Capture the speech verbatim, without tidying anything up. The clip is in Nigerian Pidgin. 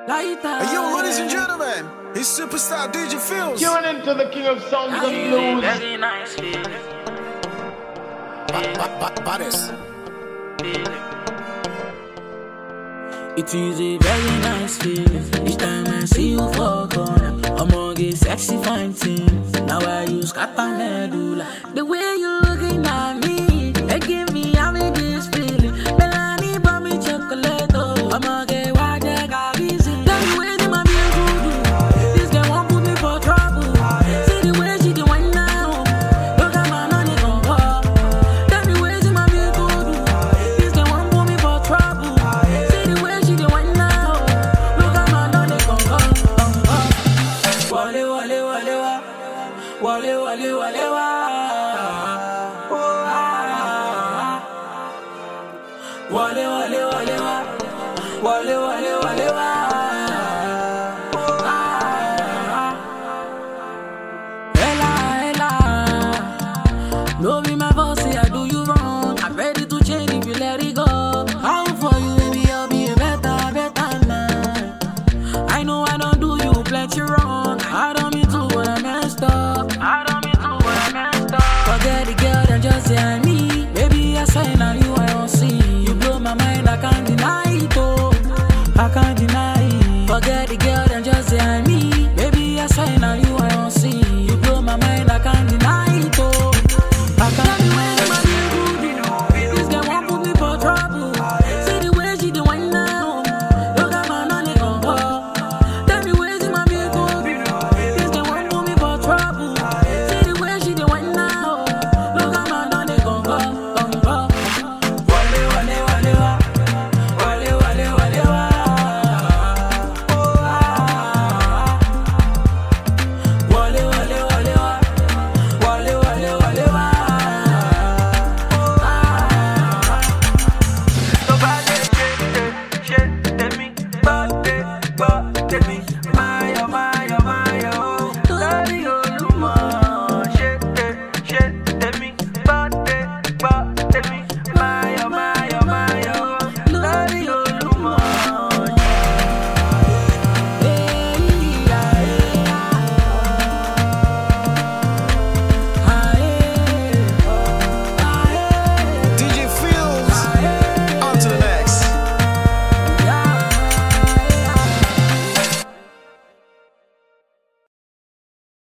Hey, yo, ladies and gentlemen, it's superstar D J Fields. Tune into the king of sounds and blues. Very nice feeling. Baddest. It is a very nice feeling. Each time I see you for corner, I'm gonna get sexy fine things. Now I use scatter medulla. The way you looking at me, they give me having this feeling. Melanie bought me chocolate, oh, I'm gonna get wild, I got easy. Tell me where my beautiful do. This girl won't put me for trouble. See the way she do one now. Look at my money gon' pop. Tell me where's my beautiful do. This girl won't put me for trouble. See the way she do one now. Look at my money gon' pop. Wale wale wale wa, wale wale wale wa. Wale wale wale wa, wale wale wale wa. Ella, Ella, no be my boss, say I do you wrong. I'm ready to change if you let it go. How for you, baby, I'll be a better, better man. I know I don't do you plenty wrong. I don't mean to, but I messed up. I don't mean to, but I messed up. Forget the girl that just say me. Baby, I say now you I don't see. You blow my mind, I can't deny it, oh. I can't deny it. Forget the girl